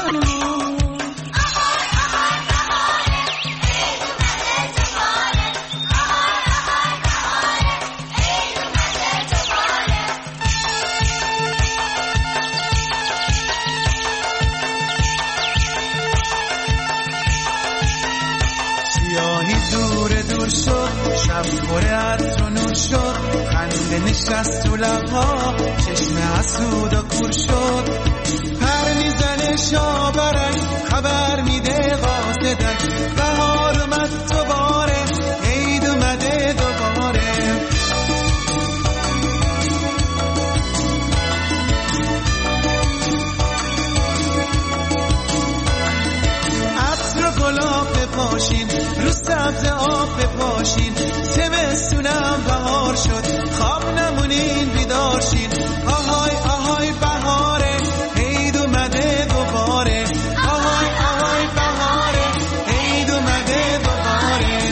نشست تو لبها چشم حسود و کور شد پر میزنه شابرک خبر میده قاصدک بهار اومد دوباره عید اومده دوباره عطر و گلاب بپاشین رو سبز آب بپاشین زمستونم بهار شد خواب نمونین بیدار شین آهای آهای بهاره عید اومده دوباره آهای آهای بهاره عید اومده دوباره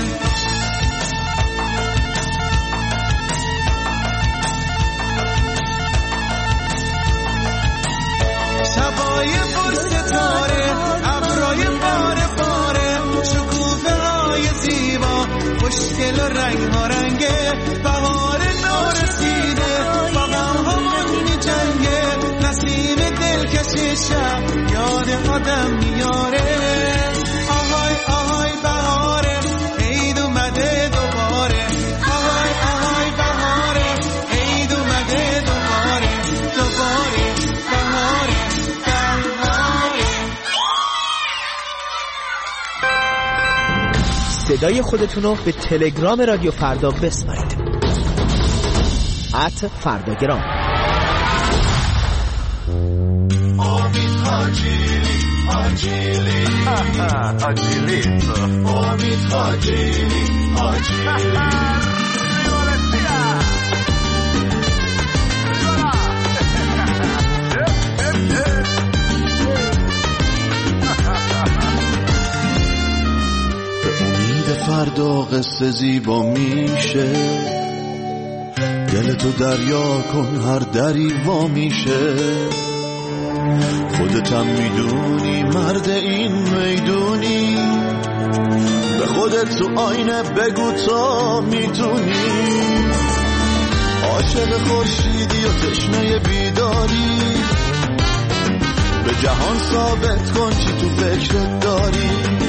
شبای پر ستاره ابرای باره باره شکوفه های زیبا خوشگل و رنگ ها رنگه بهار نورسیده با غم همون می جنگه نسیم دلکش شب یاد آدم میاره آهای آهای بهاره عید اومده دوباره آهای آهای بهاره عید اومده دوباره دوباره بهاره بهاره. صدای خودتون رو به تلگرام رادیو فردا بسپارید @فرداگرام. امید حاجیلی حاجیلی حاجیلیتو امید حاجیلی حاجیلی فردا قصه زیبا میشه دلتو دریا کن هر دری وا میشه خودتم میدونی مرد این میدونی به خودت تو آینه بگو تا میتونی عاشق خورشیدی و تشنه بیداری به جهان ثابت کن چی تو فکرت داری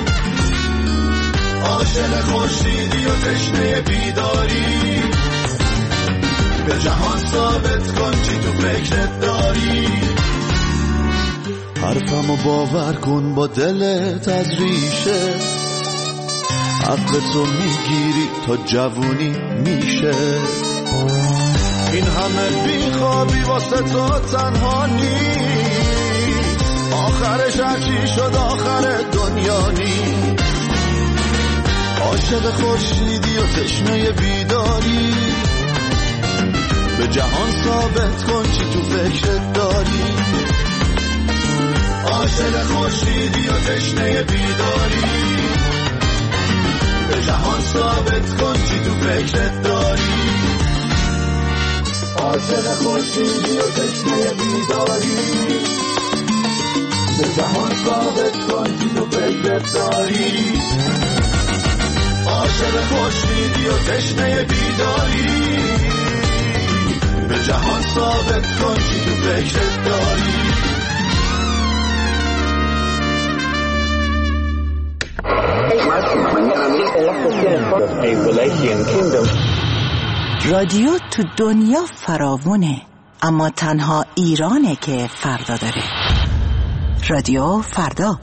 عاشق خورشیدی و تشنه بیداری به جهان ثابت کن چی تو فکرت داری حرفمو باور کن با دلت از ریشه حقتو میگیری تا جوونی میشه این همه بیخوابی واسه تو تنها نیست آخرش هرچی شد آخر دنیا نیست عاشق خورشیدی و تشنه بیداری به جهان ثابت کن چی تو فکرت داری عاشق خورشیدی و تشنه بیداری به جهان ثابت کن چی تو فکرت داری عاشق خورشیدی و تشنه بیداری به جهان ثابت کن چی تو فکرت داری عاشق خورشیدی و تشنه بیداری به جهان ثابت کن چی تو فکرت داری رادیو تو دنیا فراوونه اما تنها ایرانه که فردا داره. رادیو فردا.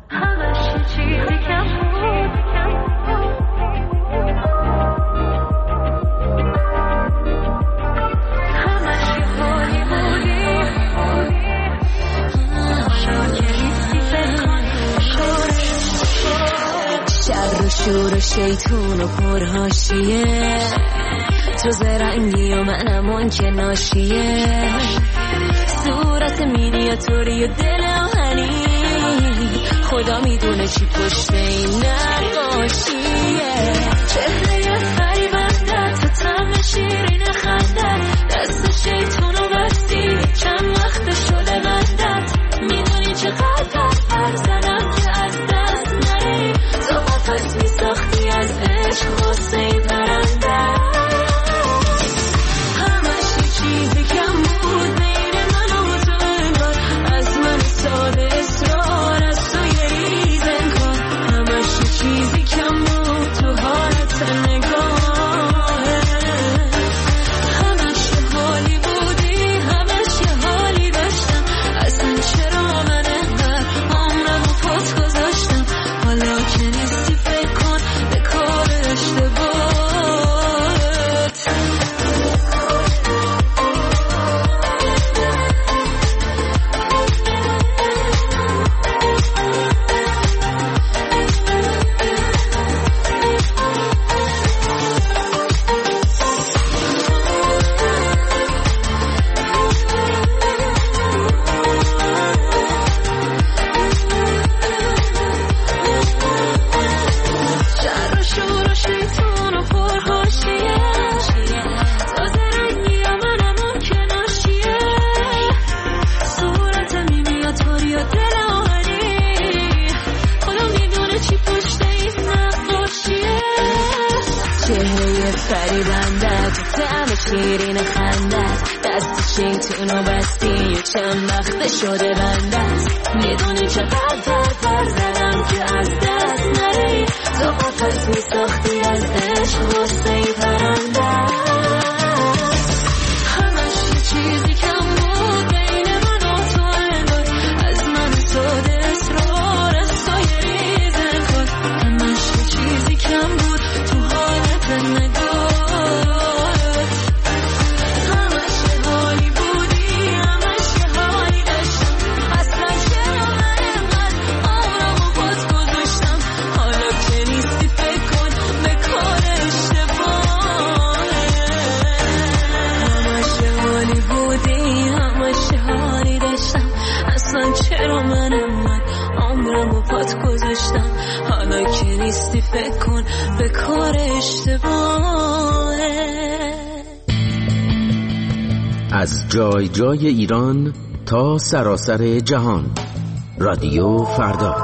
شور و شیطون و پرهاشیه تو زرنگی و منم اون که ناشیه صورت مینیاتوری و دل آهنی خدا میدونه چی پشت این نقاشیه چهره فریبنده تو طعم شیرین خندت دست شیطون و بستی چند وقت شده بندت میدونی چقدر فریبندت طعم شیرین خندت دست شیطونو بستی و چند وقت شده بندت میدونی چقدر پر زدم که از دست نری تو قفص میساختی از عشق واسه ای پرندت همش یه چیزی کم بود بین من و تو انگار از من تو دست رو رستای ریزه کن همش یه چیزی کم بود تو حالت نگاه همش یه حالی بودی همش یه حالی داشتم اصلا چرا من انقدر عمرمو پات گذاشتم حالا که نیستی فکر کن به کار اشتباهه همش یه حالی بودی همش یه حالی داشتم اصلا چرا من انقدر عمرمو پات گذاشتم حالا که نیستی فکر کن به کار اشتباهه از جای جای ایران تا سراسر جهان رادیو فردا.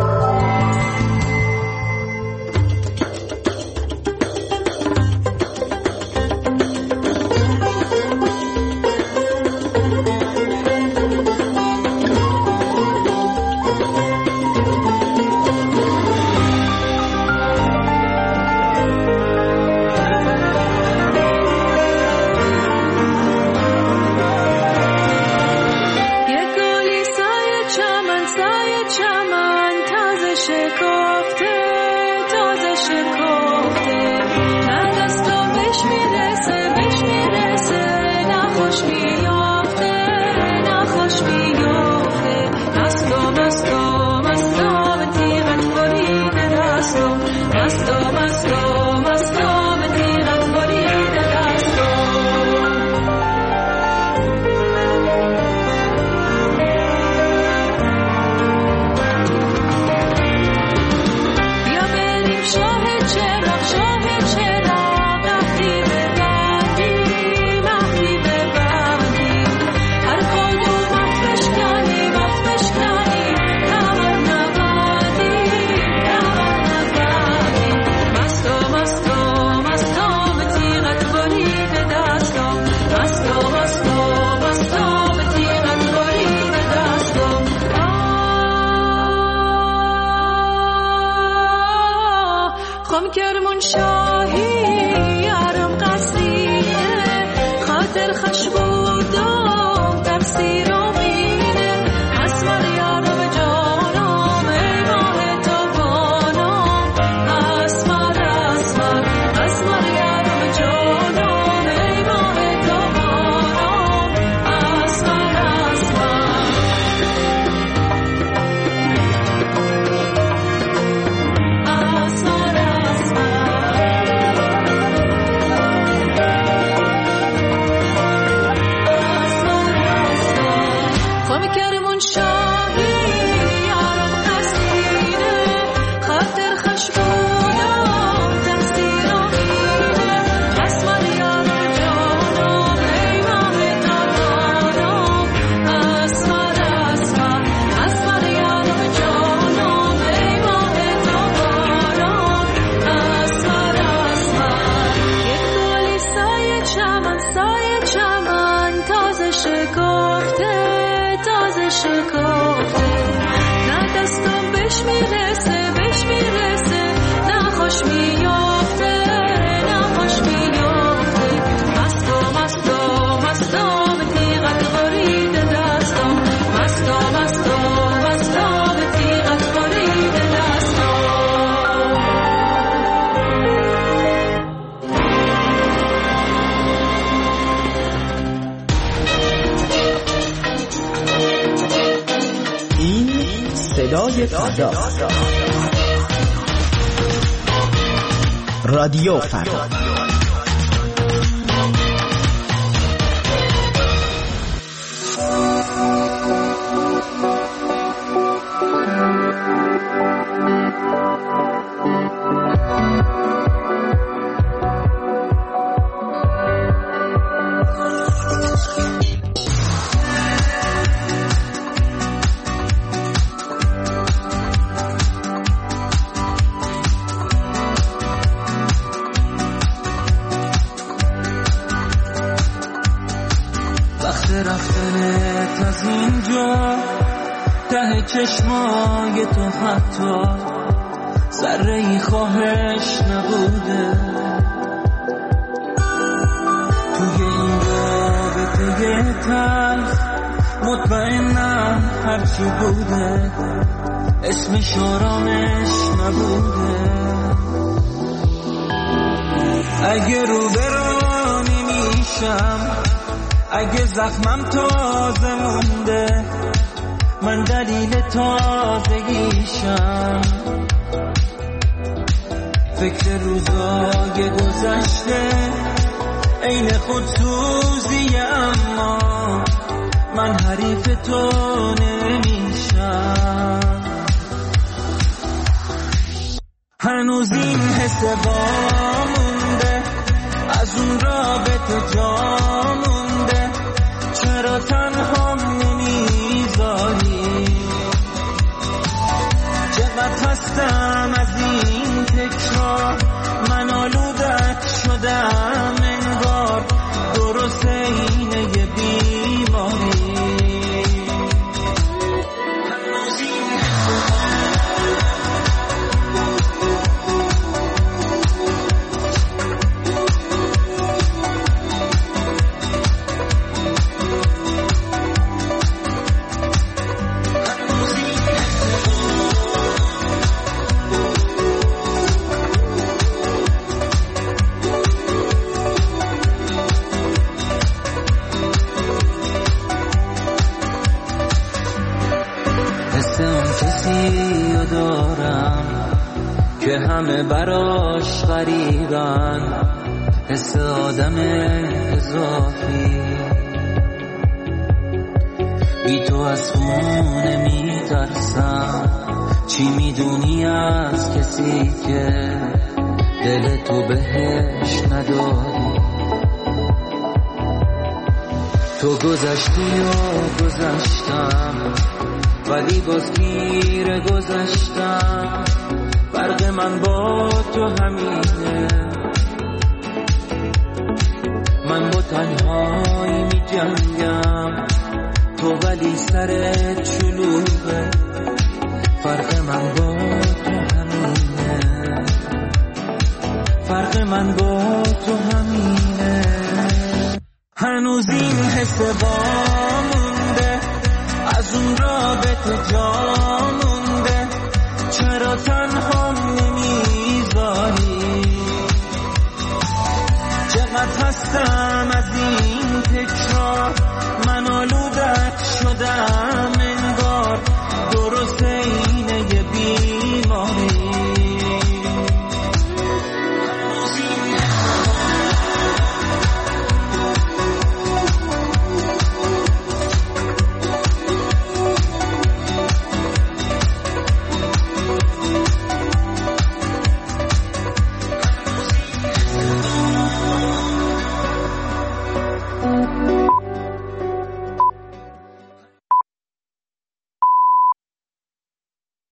صدای فردا، رادیو فردا. چشمای تو حتی ذره‌ای خواهش نبوده. توی این رابطه تلخ مطمئنم هرچی بوده اسمش آرامش نبوده. اگه رو برانی میشم، اگه زخمم تازه مونده، من دلیل تازگیشم. فکر روزای گذشته عین خودسوزی، اما من حریف تو نمیشم. هنوز این حس وامونده، از اون رابطه جا مونده. چرا تنها نمیذاری؟ چقدر هستم از این تکرار، من آلودت شدم انگار، درست اینه یه بیماری. که همه براش غریبن، حس آدم اضافی. بی تو از خونه میترسم، چی میدونی از کسی که دل تو بهش نداری؟ تو گذشتی و گذشتم، ولی باز گیر گذشتم. فرق من با تو همینه، من با تنهایی می جنگم، تو ولی سرت شلوغه. فرق من با تو همینه، فرق من با تو همینه. هنوز این حس وامونده، از اون رابطه جا